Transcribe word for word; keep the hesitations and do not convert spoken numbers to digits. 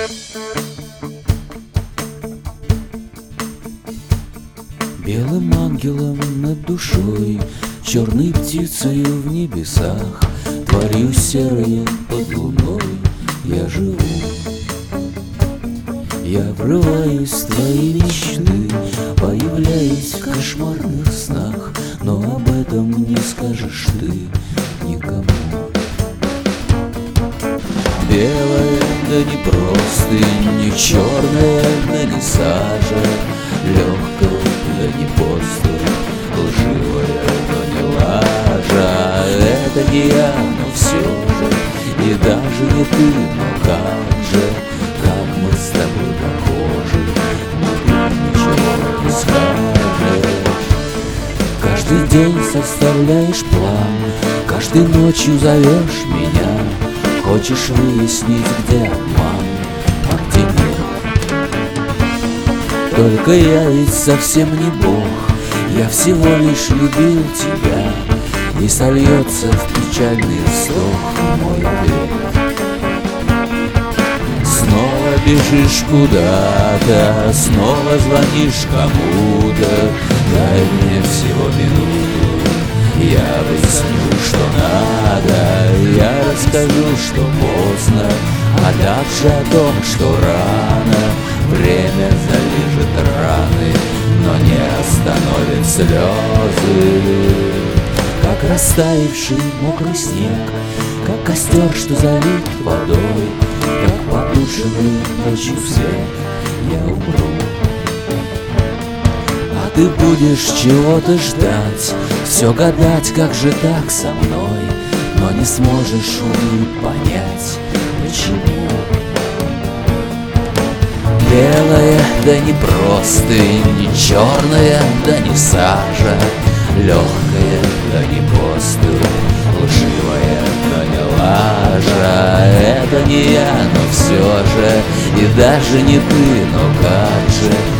Белым ангелом над душой, черной птицею в небесах, творю серое под луной, я живу. Я врываюсь в твои мечты, появляюсь в кошмарных снах, но об этом не скажешь ты никому. Белая, да не простынь, не черная, да не сажа, легкая, да не поступь, лживая, но не лажа. Это не я, но все же, и даже не ты, но как же, как мы с тобой похожи, но ты ничего не скажешь. Каждый день составляешь план, каждой ночью зовешь меня, хочешь выяснить, где обман, а где нет. Только я ведь совсем не Бог, я всего лишь любил тебя, и сольется в печальный вздох мой грех. Снова бежишь куда-то, снова звонишь кому-то, дай мне всего минуту, я выясню, что надо, я расскажу, что поздно, а также о том, что рано время залижет раны, но не остановит слезы. Как растаявший мокрый снег, как костер, что залит водой, как потушенный ночью свет, я умру. А ты будешь чего-то ждать, все гадать, как же так со мной, но не сможешь, увы, понять, почему. Белая, да не простынь, не черная, да не сажа, легкая, да не поступь, лживая, но не лажа. Это не я, но все же, и даже не ты, но как же,